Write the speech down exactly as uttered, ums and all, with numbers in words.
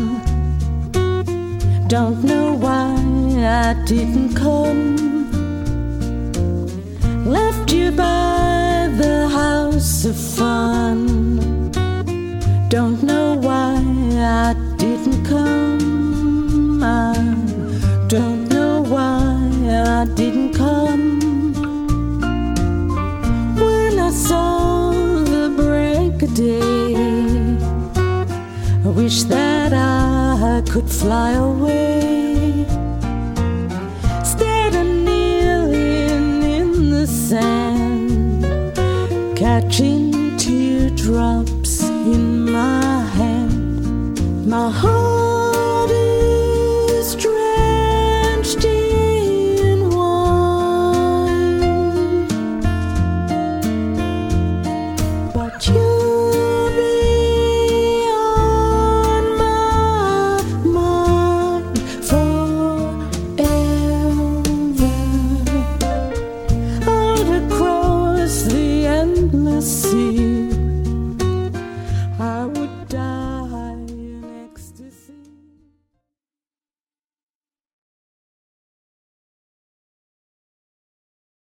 Don't know why I didn't come. Left you by the house of fun. Don't know why I didn't come. I don't know why I didn't come. When I saw the break of day, I wish that I could fly away. Stared a kneeling in the sand, catching teardrops in my hand. My heart is dry.